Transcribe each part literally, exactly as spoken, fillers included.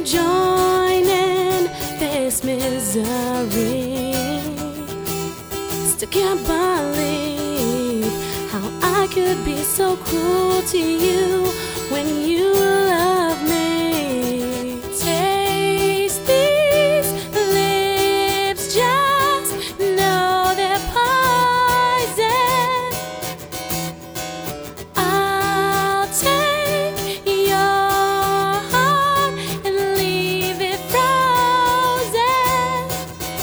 to join in this misery. Still can't believe how I could be so cruel to you when you love me. Taste these lips, just know they're poison. I'll take your heart and leave it frozen.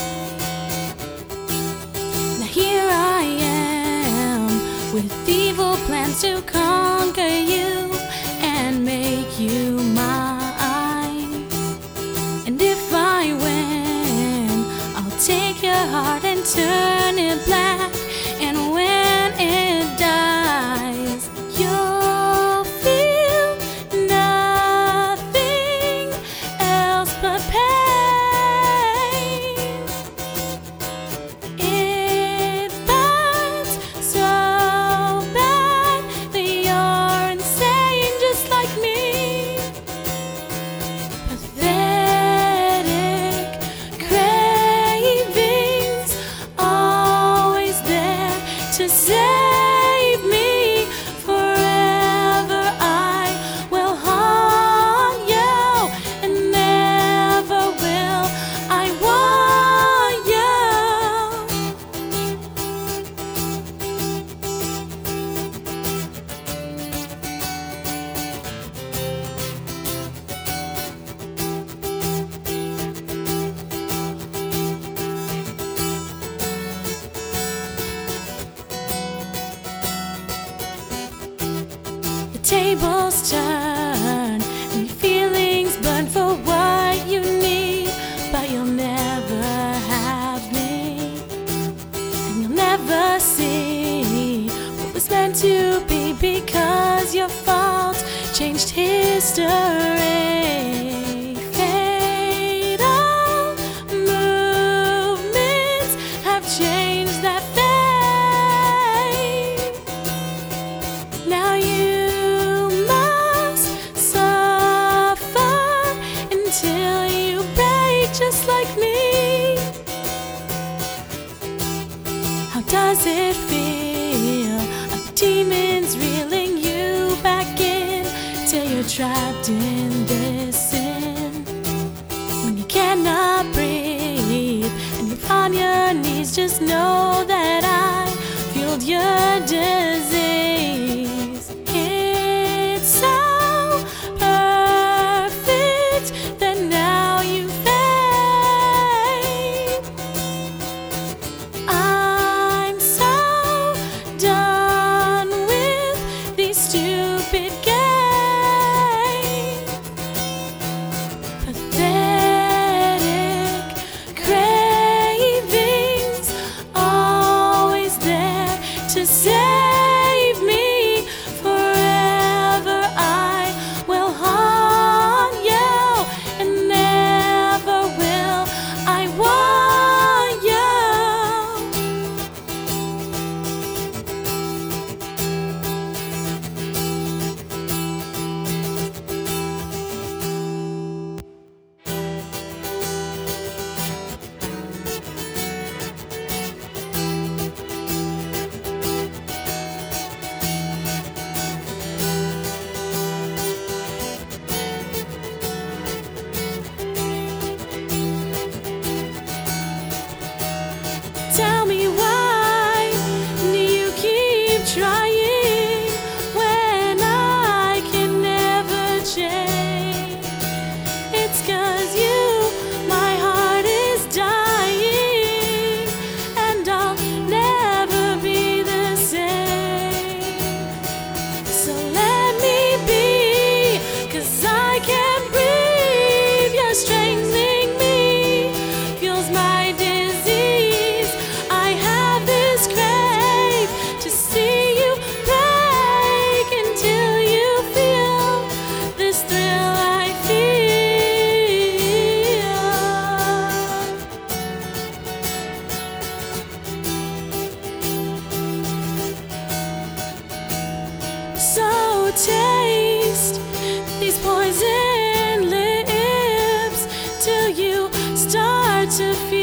Now here I am with evil plans to conquer you and make you mine. And if I win, I'll take your heart and turn it black. And when it dies, you'll feel nothing else but pain. It burns so bad that you're insane, just like me. Pathetic cravings, always there to save me. Forever I will haunt you, and never will I want you. The tables turn and your feelings burn for what you need, but you'll never have me, and you'll never see what was meant to be, because your fault changed history. Fatal movements have changed that fate. Now you must suffer until you break, just like me. How does it feel? Are the demons reeling you back in till you're trapped in this sin? When you cannot breathe and you're on your knees, just know that I fueled your disease. It's so perfect that now you fade. I'm so done with these stupid games. Pathetic cravings, always there to say to feel